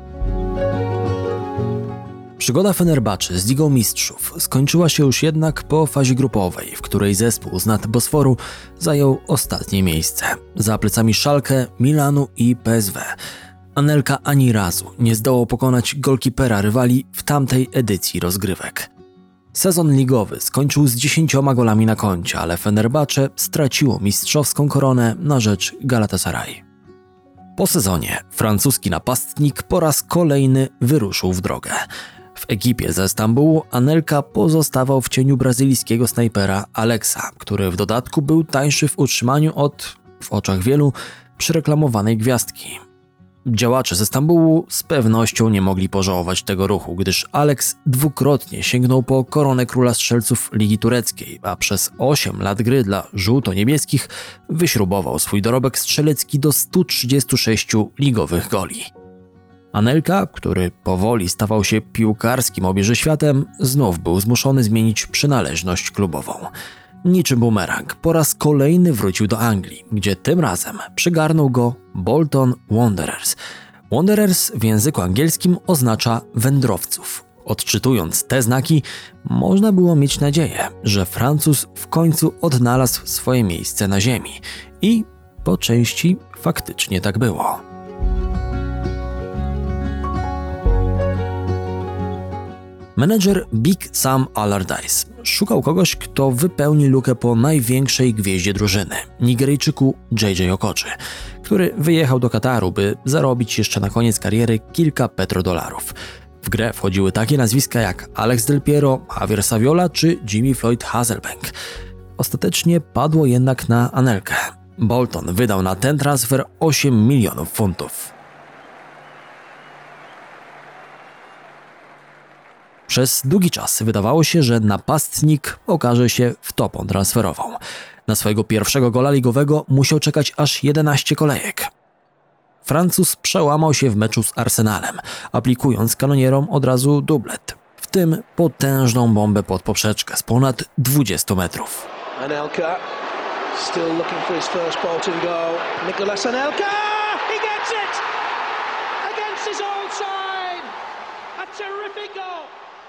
Przygoda Fenerbahce z Ligą Mistrzów skończyła się już jednak po fazie grupowej, w której zespół z nad Bosforu zajął ostatnie miejsce, za plecami Schalke, Milanu i P S W. Anelka ani razu nie zdołał pokonać golkipera rywali w tamtej edycji rozgrywek. Sezon ligowy skończył z dziesięcioma golami na koncie, ale Fenerbahce straciło mistrzowską koronę na rzecz Galatasaray. Po sezonie francuski napastnik po raz kolejny wyruszył w drogę. W ekipie ze Stambułu Anelka pozostawał w cieniu brazylijskiego snajpera Alexa, który w dodatku był tańszy w utrzymaniu od, w oczach wielu, przyreklamowanej gwiazdki. Działacze ze Stambułu z pewnością nie mogli pożałować tego ruchu, gdyż Alex dwukrotnie sięgnął po koronę króla strzelców Ligi Tureckiej, a przez osiem lat gry dla żółto-niebieskich wyśrubował swój dorobek strzelecki do stu trzydziestu sześciu ligowych goli. Anelka, który powoli stawał się piłkarskim obieżyświatem, znów był zmuszony zmienić przynależność klubową. Niczym bumerang po raz kolejny wrócił do Anglii, gdzie tym razem przygarnął go Bolton Wanderers. Wanderers w języku angielskim oznacza wędrowców. Odczytując te znaki, można było mieć nadzieję, że Francuz w końcu odnalazł swoje miejsce na ziemi. I po części faktycznie tak było. Menedżer Big Sam Allardyce szukał kogoś, kto wypełni lukę po największej gwieździe drużyny, Nigeryjczyku J J Okoczy, który wyjechał do Kataru, by zarobić jeszcze na koniec kariery kilka petrodolarów. W grę wchodziły takie nazwiska jak Alex Del Piero, Javier Saviola czy Jimmy Floyd Hasselbank. Ostatecznie padło jednak na Anelkę. Bolton wydał na ten transfer osiem milionów funtów. Przez długi czas wydawało się, że napastnik okaże się wtopą transferową. Na swojego pierwszego gola ligowego musiał czekać aż jedenaście kolejek. Francuz przełamał się w meczu z Arsenalem, aplikując kanonierom od razu dublet, w tym potężną bombę pod poprzeczkę z ponad dwudziestu metrów. Anelka, still looking for his first Bolton goal. Nicolas Anelka, he gets it! Against his old side! A terrific goal!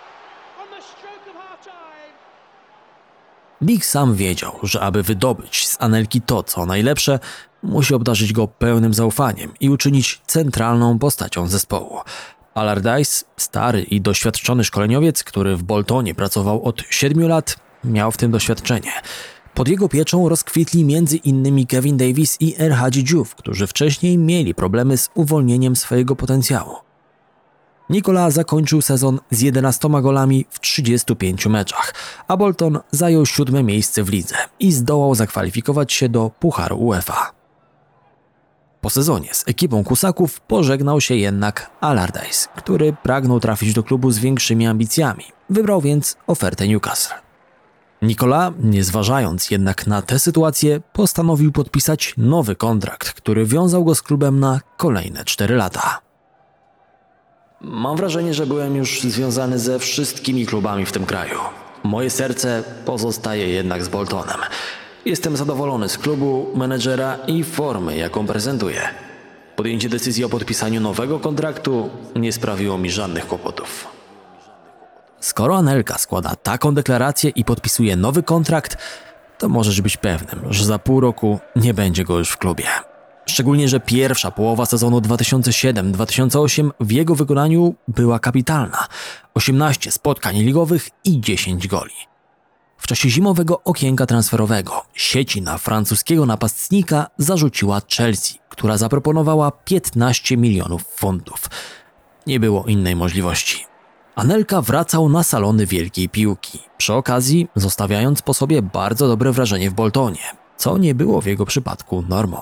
Big Sam wiedział, że aby wydobyć z Anelki to, co najlepsze, musi obdarzyć go pełnym zaufaniem i uczynić centralną postacią zespołu. Allardyce, stary i doświadczony szkoleniowiec, który w Boltonie pracował od siedmiu lat, miał w tym doświadczenie. Pod jego pieczą rozkwitli między innymi Kevin Davies i El Hadji Diouf, którzy wcześniej mieli problemy z uwolnieniem swojego potencjału. Nicolas zakończył sezon z jedenastoma golami w trzydziestu pięciu meczach, a Bolton zajął siódme miejsce w lidze i zdołał zakwalifikować się do Pucharu UEFA. Po sezonie z ekipą Kusaków pożegnał się jednak Allardyce, który pragnął trafić do klubu z większymi ambicjami. Wybrał więc ofertę Newcastle. Nicolas, nie zważając jednak na tę sytuację, postanowił podpisać nowy kontrakt, który wiązał go z klubem na kolejne cztery lata. Mam wrażenie, że byłem już związany ze wszystkimi klubami w tym kraju. Moje serce pozostaje jednak z Boltonem. Jestem zadowolony z klubu, menedżera i formy, jaką prezentuję. Podjęcie decyzji o podpisaniu nowego kontraktu nie sprawiło mi żadnych kłopotów. Skoro Anelka składa taką deklarację i podpisuje nowy kontrakt, to możesz być pewnym, że za pół roku nie będzie go już w klubie. Szczególnie, że pierwsza połowa sezonu dwa tysiące siódmy dwa tysiące ósmy w jego wykonaniu była kapitalna. osiemnaście spotkań ligowych i dziesięć goli. W czasie zimowego okienka transferowego sieci na francuskiego napastnika zarzuciła Chelsea, która zaproponowała piętnaście milionów funtów. Nie było innej możliwości. Anelka wracał na salony wielkiej piłki, przy okazji zostawiając po sobie bardzo dobre wrażenie w Boltonie, co nie było w jego przypadku normą.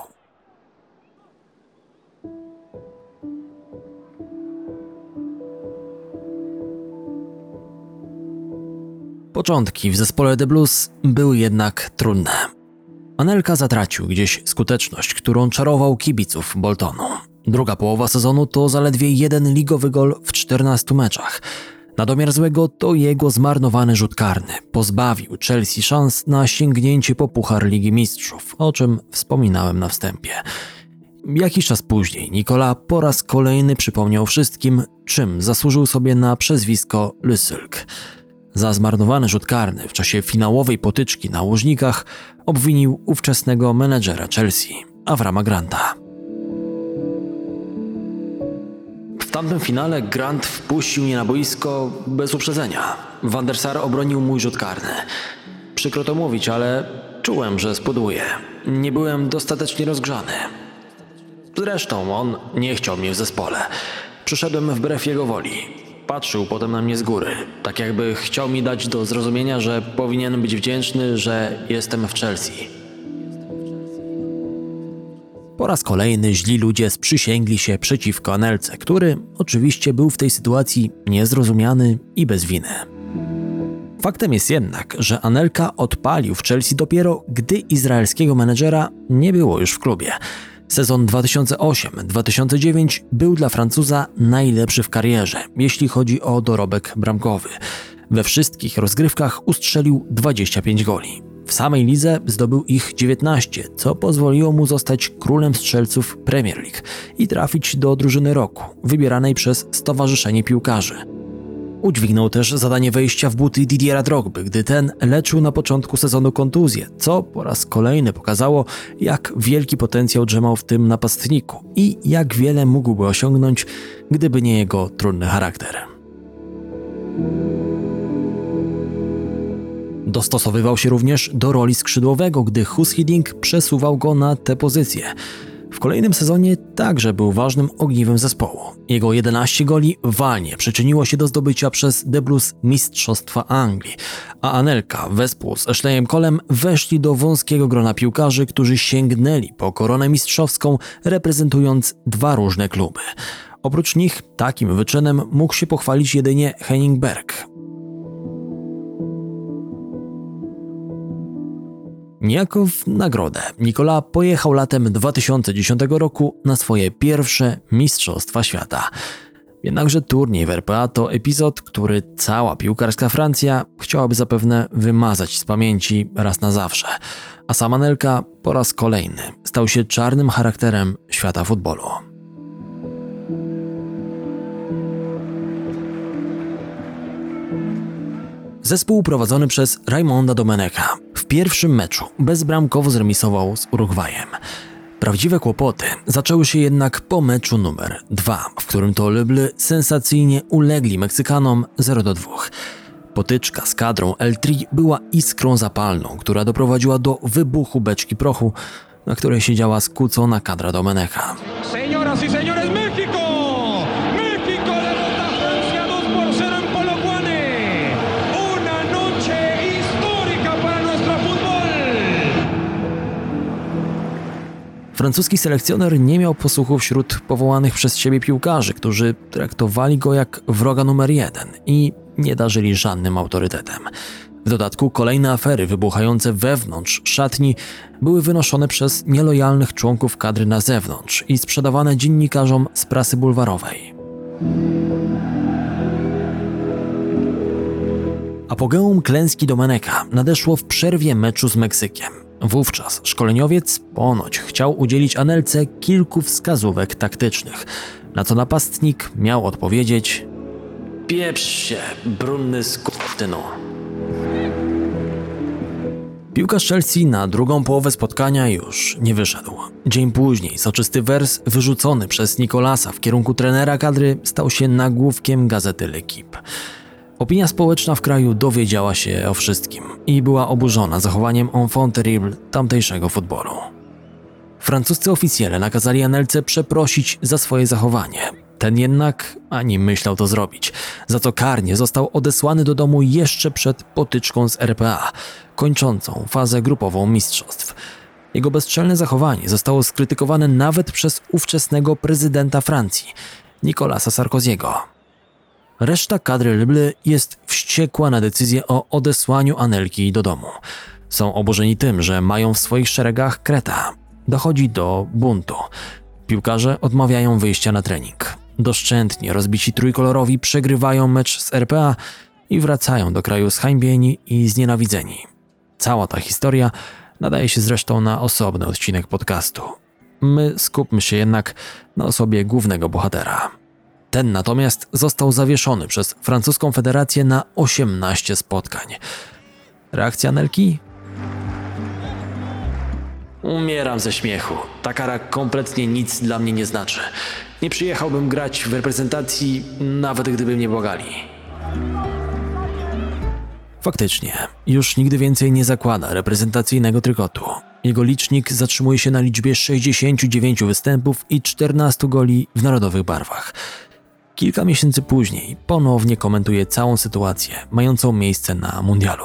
Początki w zespole The Blues były jednak trudne. Anelka zatracił gdzieś skuteczność, którą czarował kibiców Boltonu. Druga połowa sezonu to zaledwie jeden ligowy gol w czternastu meczach. Na domiar złego to jego zmarnowany rzut karny pozbawił Chelsea szans na sięgnięcie po Puchar Ligi Mistrzów, o czym wspominałem na wstępie. Jakiś czas później Nicolas po raz kolejny przypomniał wszystkim, czym zasłużył sobie na przezwisko Le Sulk. Za zmarnowany rzut karny w czasie finałowej potyczki na Łużnikach obwinił ówczesnego menedżera Chelsea, Avrama Granta. W tamtym finale Grant wpuścił mnie na boisko bez uprzedzenia. Van der Sar obronił mój rzut karny. Przykro to mówić, ale czułem, że spudłuję. Nie byłem dostatecznie rozgrzany. Zresztą on nie chciał mnie w zespole. Przyszedłem wbrew jego woli. Patrzył potem na mnie z góry, tak jakby chciał mi dać do zrozumienia, że powinienem być wdzięczny, że jestem w Chelsea. Po raz kolejny źli ludzie sprzysięgli się przeciwko Anelce, który oczywiście był w tej sytuacji niezrozumiany i bez winy. Faktem jest jednak, że Anelka odpalił w Chelsea dopiero, gdy izraelskiego menedżera nie było już w klubie. Sezon dwa tysiące ósmy dwa tysiące dziewiąty był dla Francuza najlepszy w karierze, jeśli chodzi o dorobek bramkowy. We wszystkich rozgrywkach ustrzelił dwadzieścia pięć goli. W samej lidze zdobył ich dziewiętnaście, co pozwoliło mu zostać królem strzelców Premier League i trafić do drużyny roku, wybieranej przez Stowarzyszenie Piłkarzy. Udźwignął też zadanie wejścia w buty Didiera Drogby, gdy ten leczył na początku sezonu kontuzję, co po raz kolejny pokazało, jak wielki potencjał drzemał w tym napastniku i jak wiele mógłby osiągnąć, gdyby nie jego trudny charakter. Dostosowywał się również do roli skrzydłowego, gdy Guus Hiddink przesuwał go na tę pozycję. W kolejnym sezonie także był ważnym ogniwem zespołu. Jego jedenaście goli walnie przyczyniło się do zdobycia przez The Blues Mistrzostwa Anglii, a Anelka wespół z Ashleyem Colem weszli do wąskiego grona piłkarzy, którzy sięgnęli po koronę mistrzowską, reprezentując dwa różne kluby. Oprócz nich takim wyczynem mógł się pochwalić jedynie Henning Berg. Niejako w nagrodę Nicolas pojechał latem dwa tysiące dziesiątego roku na swoje pierwsze Mistrzostwa Świata. Jednakże turniej w R P A to epizod, który cała piłkarska Francja chciałaby zapewne wymazać z pamięci raz na zawsze, a sam Anelka po raz kolejny stał się czarnym charakterem świata futbolu. Zespół prowadzony przez Raymonda Domeneca w pierwszym meczu bezbramkowo zremisował z Urugwajem. Prawdziwe kłopoty zaczęły się jednak po meczu numer dwa, w którym to Le Bleu sensacyjnie ulegli Meksykanom zero do dwóch. Potyczka z kadrą El Tri była iskrą zapalną, która doprowadziła do wybuchu beczki prochu, na której siedziała skłócona kadra Domeneca. Señoras y señores, México! México derrota a Francia dos por cero en Polokwane. Una noche histórica para nuestro fútbol. Francuski selekcjoner nie miał posłuchu wśród powołanych przez siebie piłkarzy, którzy traktowali go jak wroga numer jeden i nie darzyli żadnym autorytetem. W dodatku kolejne afery wybuchające wewnątrz szatni były wynoszone przez nielojalnych członków kadry na zewnątrz i sprzedawane dziennikarzom z prasy bulwarowej. Apogeum klęski Domeneca nadeszło w przerwie meczu z Meksykiem. Wówczas szkoleniowiec ponoć chciał udzielić Anelce kilku wskazówek taktycznych, na co napastnik miał odpowiedzieć: pieprz się, brunny skurwysynu. Piłkarz Chelsea na drugą połowę spotkania już nie wyszedł. Dzień później soczysty wers wyrzucony przez Nicolasa w kierunku trenera kadry stał się nagłówkiem gazety L'Équipe. Opinia społeczna w kraju dowiedziała się o wszystkim i była oburzona zachowaniem enfant terrible tamtejszego futbolu. Francuscy oficjele nakazali Anelce przeprosić za swoje zachowanie. Ten jednak ani myślał to zrobić, za co karnie został odesłany do domu jeszcze przed potyczką z R P A, kończącą fazę grupową mistrzostw. Jego bezczelne zachowanie zostało skrytykowane nawet przez ówczesnego prezydenta Francji, Nicolasa Sarkoziego. Reszta kadry Le Bleu jest wściekła na decyzję o odesłaniu Anelki do domu. Są oburzeni tym, że mają w swoich szeregach Kreta. Dochodzi do buntu. Piłkarze odmawiają wyjścia na trening. Doszczętnie rozbici trójkolorowi przegrywają mecz z R P A i wracają do kraju zhańbieni i znienawidzeni. Cała ta historia nadaje się zresztą na osobny odcinek podcastu. My skupmy się jednak na osobie głównego bohatera. Ten natomiast został zawieszony przez francuską federację na osiemnaście spotkań. Reakcja Anelki? Umieram ze śmiechu. Ta kara kompletnie nic dla mnie nie znaczy. Nie przyjechałbym grać w reprezentacji, nawet gdyby mnie błagali. Faktycznie, już nigdy więcej nie zakłada reprezentacyjnego trykotu. Jego licznik zatrzymuje się na liczbie sześćdziesięciu dziewięciu występów i czternastu goli w narodowych barwach. Kilka miesięcy później ponownie komentuje całą sytuację mającą miejsce na mundialu.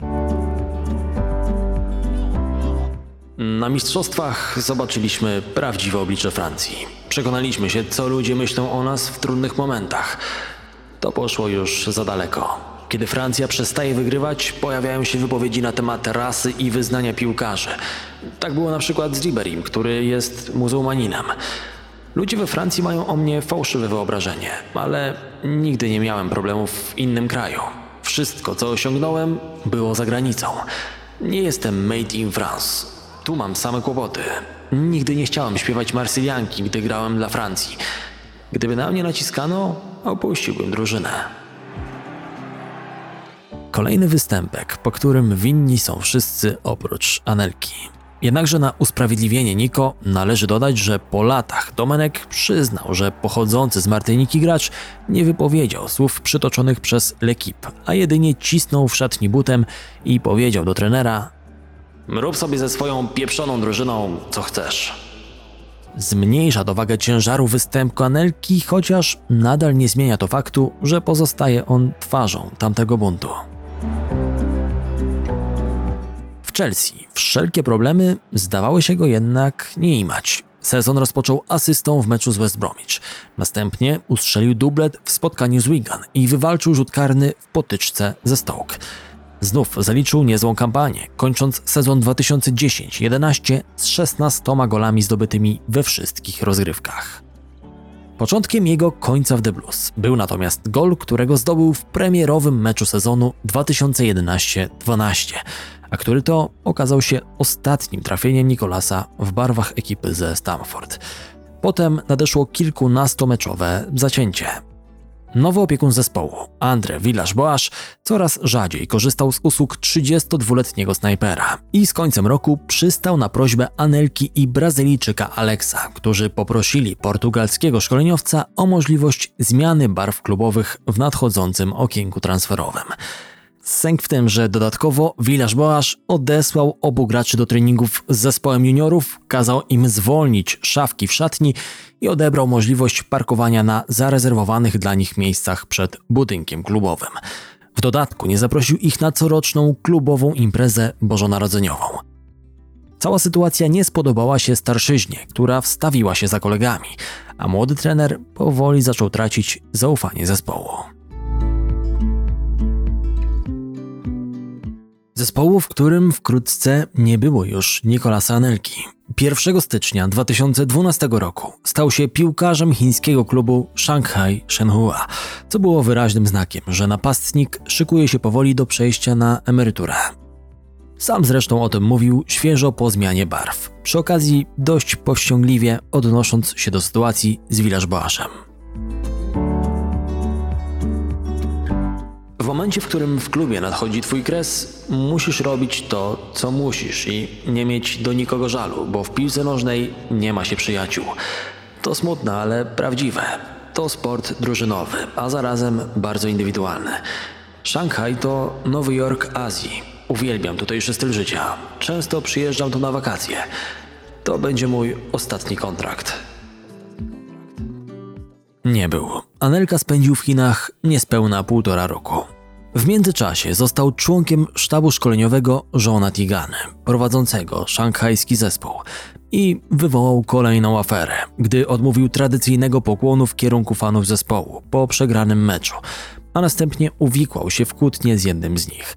Na mistrzostwach zobaczyliśmy prawdziwe oblicze Francji. Przekonaliśmy się, co ludzie myślą o nas w trudnych momentach. To poszło już za daleko. Kiedy Francja przestaje wygrywać, pojawiają się wypowiedzi na temat rasy i wyznania piłkarzy. Tak było na przykład z Riberim, który jest muzułmaninem. Ludzie we Francji mają o mnie fałszywe wyobrażenie, ale nigdy nie miałem problemów w innym kraju. Wszystko, co osiągnąłem, było za granicą. Nie jestem made in France. Tu mam same kłopoty. Nigdy nie chciałem śpiewać Marsylianki, gdy grałem dla Francji. Gdyby na mnie naciskano, opuściłbym drużynę. Kolejny występek, po którym winni są wszyscy oprócz Anelki. Jednakże na usprawiedliwienie Nico należy dodać, że po latach Domenech przyznał, że pochodzący z Martyniki gracz nie wypowiedział słów przytoczonych przez L'Équipe, a jedynie cisnął w szatni butem i powiedział do trenera: rób sobie ze swoją pieprzoną drużyną co chcesz. Zmniejsza to wagę ciężaru występku Anelki, chociaż nadal nie zmienia to faktu, że pozostaje on twarzą tamtego buntu. W Chelsea wszelkie problemy zdawały się go jednak nie imać. Sezon rozpoczął asystą w meczu z West Bromwich. Następnie ustrzelił dublet w spotkaniu z Wigan i wywalczył rzut karny w potyczce ze Stoke. Znów zaliczył niezłą kampanię, kończąc sezon dwa tysiące dziesiąty jedenasty z szesnastoma golami zdobytymi we wszystkich rozgrywkach. Początkiem jego końca w The Blues był natomiast gol, którego zdobył w premierowym meczu sezonu dwa tysiące jedenasty dwunasty, a który to okazał się ostatnim trafieniem Nicolasa w barwach ekipy ze Stamford. Potem nadeszło kilkunastomeczowe zacięcie. Nowy opiekun zespołu, André Villas-Boas, coraz rzadziej korzystał z usług trzydziestodwuletniego snajpera i z końcem roku przystał na prośbę Anelki i Brazylijczyka Alexa, którzy poprosili portugalskiego szkoleniowca o możliwość zmiany barw klubowych w nadchodzącym okienku transferowym. Sęk w tym, że dodatkowo Villas-Boas odesłał obu graczy do treningów z zespołem juniorów, kazał im zwolnić szafki w szatni i odebrał możliwość parkowania na zarezerwowanych dla nich miejscach przed budynkiem klubowym. W dodatku nie zaprosił ich na coroczną klubową imprezę bożonarodzeniową. Cała sytuacja nie spodobała się starszyźnie, która wstawiła się za kolegami, a młody trener powoli zaczął tracić zaufanie zespołu. Zespołu, w którym wkrótce nie było już Nicolasa Anelki. pierwszego stycznia dwa tysiące dwunastego roku stał się piłkarzem chińskiego klubu Shanghai Shenhua, co było wyraźnym znakiem, że napastnik szykuje się powoli do przejścia na emeryturę. Sam zresztą o tym mówił świeżo po zmianie barw, przy okazji dość powściągliwie odnosząc się do sytuacji z Villas-Boasem. W momencie, w którym w klubie nadchodzi twój kres, musisz robić to, co musisz i nie mieć do nikogo żalu, bo w piłce nożnej nie ma się przyjaciół. To smutne, ale prawdziwe. To sport drużynowy, a zarazem bardzo indywidualny. Szanghaj to Nowy Jork Azji. Uwielbiam tutejszy styl życia. Często przyjeżdżam tu na wakacje. To będzie mój ostatni kontrakt. Nie był. Anelka spędził w Chinach niespełna półtora roku. W międzyczasie został członkiem sztabu szkoleniowego Jeana Tigany, prowadzącego szanghajski zespół, i wywołał kolejną aferę, gdy odmówił tradycyjnego pokłonu w kierunku fanów zespołu po przegranym meczu, a następnie uwikłał się w kłótnię z jednym z nich.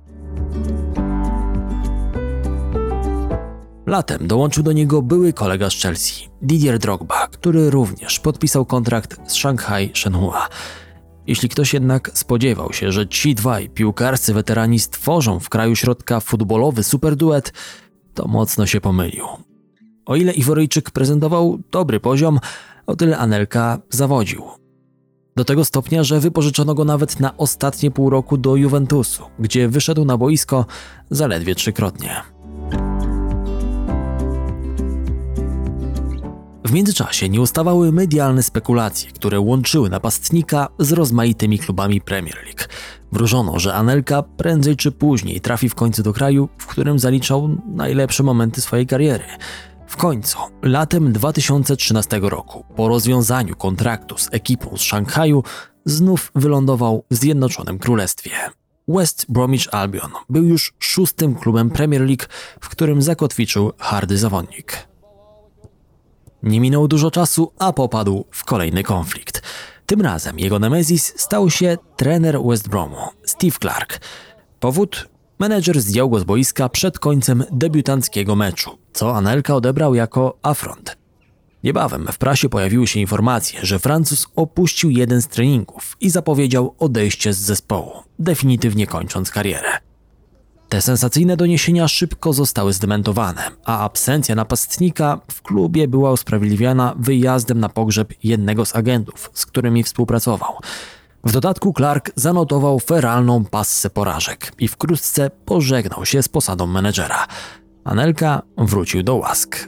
Latem dołączył do niego były kolega z Chelsea, Didier Drogba, który również podpisał kontrakt z Shanghai Shenhua. Jeśli ktoś jednak spodziewał się, że ci dwaj piłkarscy weterani stworzą w kraju środka futbolowy superduet, to mocno się pomylił. O ile Iworyjczyk prezentował dobry poziom, o tyle Anelka zawodził. Do tego stopnia, że wypożyczono go nawet na ostatnie pół roku do Juventusu, gdzie wyszedł na boisko zaledwie trzykrotnie. W międzyczasie nie ustawały medialne spekulacje, które łączyły napastnika z rozmaitymi klubami Premier League. Wróżono, że Anelka prędzej czy później trafi w końcu do kraju, w którym zaliczał najlepsze momenty swojej kariery. W końcu, latem dwa tysiące trzynastego roku, po rozwiązaniu kontraktu z ekipą z Szanghaju, znów wylądował w Zjednoczonym Królestwie. West Bromwich Albion był już szóstym klubem Premier League, w którym zakotwiczył hardy zawodnik. Nie minęło dużo czasu, a popadł w kolejny konflikt. Tym razem jego nemezis stał się trener West Bromu, Steve Clarke. Powód? Menedżer zdjął go z boiska przed końcem debiutanckiego meczu, co Anelka odebrał jako afront. Niebawem w prasie pojawiły się informacje, że Francuz opuścił jeden z treningów i zapowiedział odejście z zespołu, definitywnie kończąc karierę. Te sensacyjne doniesienia szybko zostały zdementowane, a absencja napastnika w klubie była usprawiedliwiana wyjazdem na pogrzeb jednego z agentów, z którymi współpracował. W dodatku Clarke zanotował feralną passę porażek i wkrótce pożegnał się z posadą menedżera. Anelka wrócił do łask.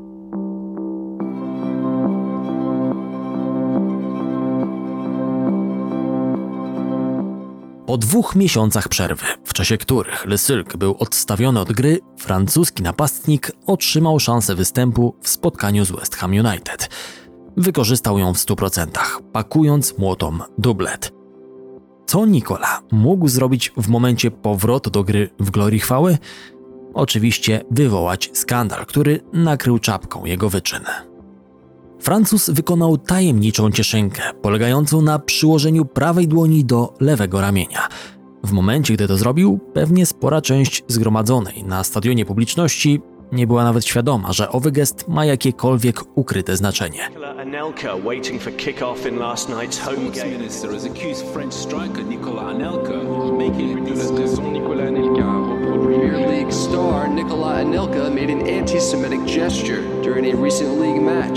Po dwóch miesiącach przerwy, w czasie których Le Silk był odstawiony od gry, francuski napastnik otrzymał szansę występu w spotkaniu z West Ham United. Wykorzystał ją w stu procentach, pakując młotom dublet. Co Nicola mógł zrobić w momencie powrotu do gry w glorii chwały? Oczywiście wywołać skandal, który nakrył czapką jego wyczyn. Francuz wykonał tajemniczą cieszynkę, polegającą na przyłożeniu prawej dłoni do lewego ramienia. W momencie, gdy to zrobił, pewnie spora część zgromadzonej na stadionie publiczności nie była nawet świadoma, że owy gest ma jakiekolwiek ukryte znaczenie. Anelka waiting for kick-off in last night's home game. Minister has accused French striker Nicolas Anelka of making Nicolas Anelka. Premier League star Nicolas Anelka made an anti-Semitic gesture during a recent league match.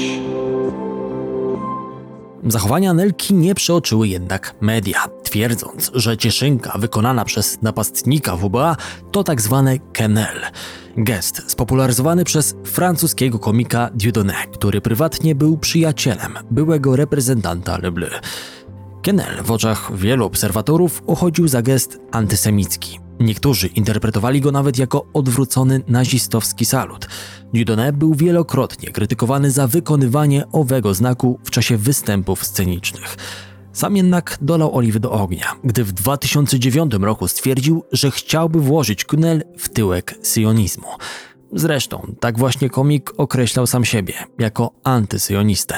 Zachowania Anelki nie przeoczyły jednak media, twierdząc, że cieszynka wykonana przez napastnika W B A to tak zwane quenelle. Gest spopularyzowany przez francuskiego komika Dieudonné, który prywatnie był przyjacielem byłego reprezentanta Le Bleu. Quenelle w oczach wielu obserwatorów uchodził za gest antysemicki. Niektórzy interpretowali go nawet jako odwrócony nazistowski salut. Dieudonné był wielokrotnie krytykowany za wykonywanie owego znaku w czasie występów scenicznych. Sam jednak dolał oliwy do ognia, gdy w dwa tysiące dziewiątym roku stwierdził, że chciałby włożyć quenelle w tyłek syjonizmu. Zresztą tak właśnie komik określał sam siebie, jako antysyjonistę.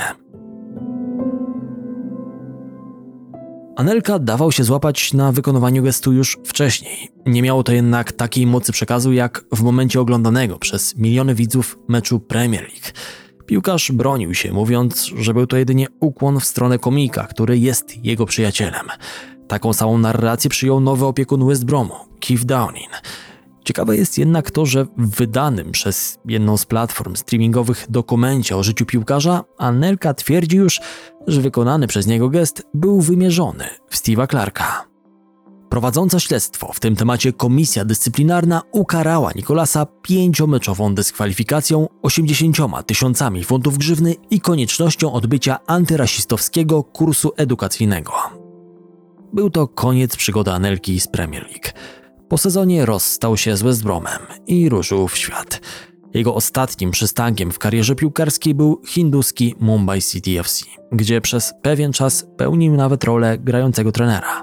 Anelka dawał się złapać na wykonywaniu gestu już wcześniej. Nie miało to jednak takiej mocy przekazu jak w momencie oglądanego przez miliony widzów meczu Premier League. Piłkarz bronił się, mówiąc, że był to jedynie ukłon w stronę komika, który jest jego przyjacielem. Taką samą narrację przyjął nowy opiekun West Bromu, Keith Downing. Ciekawe jest jednak to, że w wydanym przez jedną z platform streamingowych dokumencie o życiu piłkarza Anelka twierdzi już, że wykonany przez niego gest był wymierzony w Steve'a Clarka. Prowadząca śledztwo w tym temacie komisja dyscyplinarna ukarała Nicolasa pięciomeczową dyskwalifikacją, osiemdziesięcioma tysiącami funtów grzywny i koniecznością odbycia antyrasistowskiego kursu edukacyjnego. Był to koniec przygody Anelki z Premier League. Po sezonie rozstał się z West Bromem i ruszył w świat. Jego ostatnim przystankiem w karierze piłkarskiej był hinduski Mumbai City F C, gdzie przez pewien czas pełnił nawet rolę grającego trenera.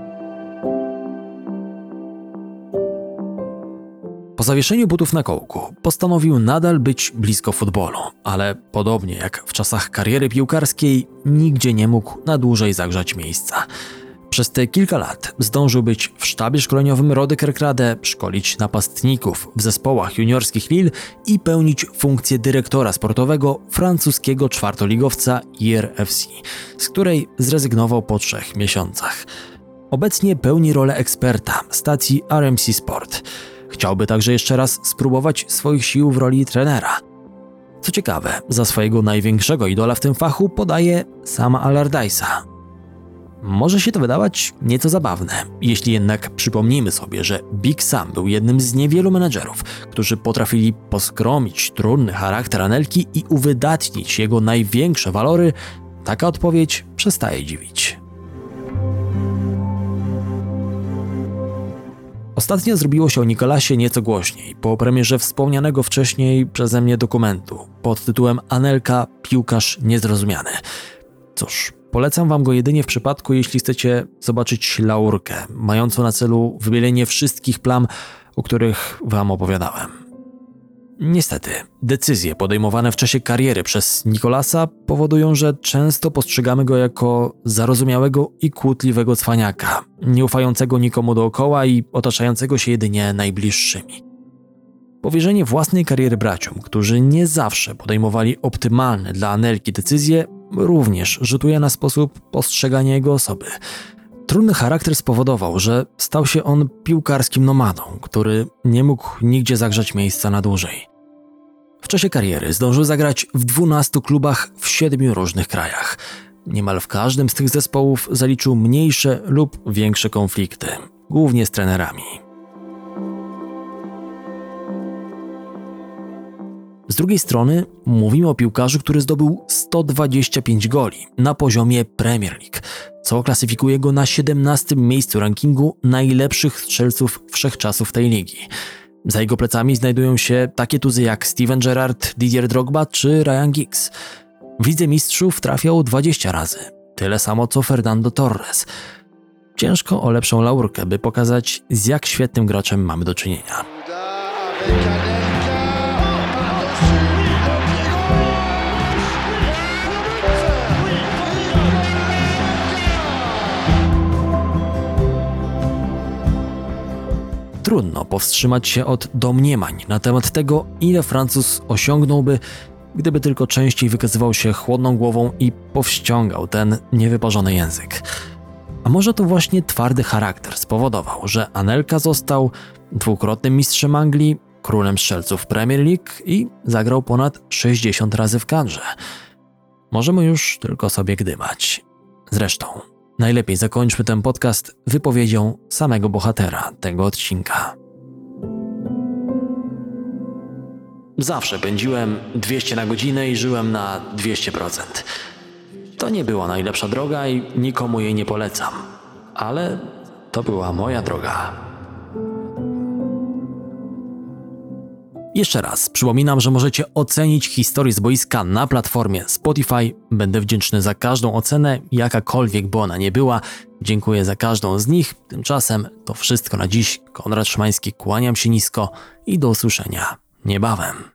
Po zawieszeniu butów na kołku postanowił nadal być blisko futbolu, ale podobnie jak w czasach kariery piłkarskiej nigdzie nie mógł na dłużej zagrzać miejsca. Przez te kilka lat zdążył być w sztabie szkoleniowym Rody Kerkrade, szkolić napastników w zespołach juniorskich Lille i pełnić funkcję dyrektora sportowego francuskiego czwartoligowca I R F C, z której zrezygnował po trzech miesiącach. Obecnie pełni rolę eksperta stacji R M C Sport. Chciałby także jeszcze raz spróbować swoich sił w roli trenera. Co ciekawe, za swojego największego idola w tym fachu podaje sama Allardyce'a. Może się to wydawać nieco zabawne, jeśli jednak przypomnimy sobie, że Big Sam był jednym z niewielu menedżerów, którzy potrafili poskromić trudny charakter Anelki i uwydatnić jego największe walory, taka odpowiedź przestaje dziwić. Ostatnio zrobiło się o Nicolasie nieco głośniej, po premierze wspomnianego wcześniej przeze mnie dokumentu pod tytułem Anelka – piłkarz niezrozumiany. Cóż, polecam wam go jedynie w przypadku, jeśli chcecie zobaczyć laurkę, mającą na celu wybielenie wszystkich plam, o których wam opowiadałem. Niestety, decyzje podejmowane w czasie kariery przez Nicolasa powodują, że często postrzegamy go jako zarozumiałego i kłótliwego cwaniaka, nieufającego nikomu dookoła i otaczającego się jedynie najbliższymi. Powierzenie własnej kariery braciom, którzy nie zawsze podejmowali optymalne dla Anelki decyzje, również rzutuje na sposób postrzegania jego osoby. Trudny charakter spowodował, że stał się on piłkarskim nomadą, który nie mógł nigdzie zagrzać miejsca na dłużej. W czasie kariery zdążył zagrać w dwunastu klubach w siedmiu różnych krajach. Niemal w każdym z tych zespołów zaliczył mniejsze lub większe konflikty, głównie z trenerami. Z drugiej strony mówimy o piłkarzu, który zdobył sto dwadzieścia pięć goli na poziomie Premier League, co klasyfikuje go na siedemnastym miejscu rankingu najlepszych strzelców wszechczasów tej ligi. Za jego plecami znajdują się takie tuzy jak Steven Gerrard, Didier Drogba czy Ryan Giggs. W Lidze Mistrzów trafiał dwadzieścia razy, tyle samo co Fernando Torres. Ciężko o lepszą laurkę, by pokazać, z jak świetnym graczem mamy do czynienia. Trudno powstrzymać się od domniemań na temat tego, ile Francuz osiągnąłby, gdyby tylko częściej wykazywał się chłodną głową i powściągał ten niewyparzony język. A może to właśnie twardy charakter spowodował, że Anelka został dwukrotnym mistrzem Anglii, królem strzelców Premier League i zagrał ponad sześćdziesiąt razy w kadrze. Możemy już tylko sobie gdybać. Zresztą najlepiej zakończmy ten podcast wypowiedzią samego bohatera tego odcinka. Zawsze pędziłem dwieście na godzinę i żyłem na dwieście procent. To nie była najlepsza droga i nikomu jej nie polecam. Ale to była moja droga. Jeszcze raz przypominam, że możecie ocenić historię z boiska na platformie Spotify. Będę wdzięczny za każdą ocenę, jakakolwiek by ona nie była. Dziękuję za każdą z nich. Tymczasem to wszystko na dziś. Konrad Szymański, kłaniam się nisko i do usłyszenia niebawem.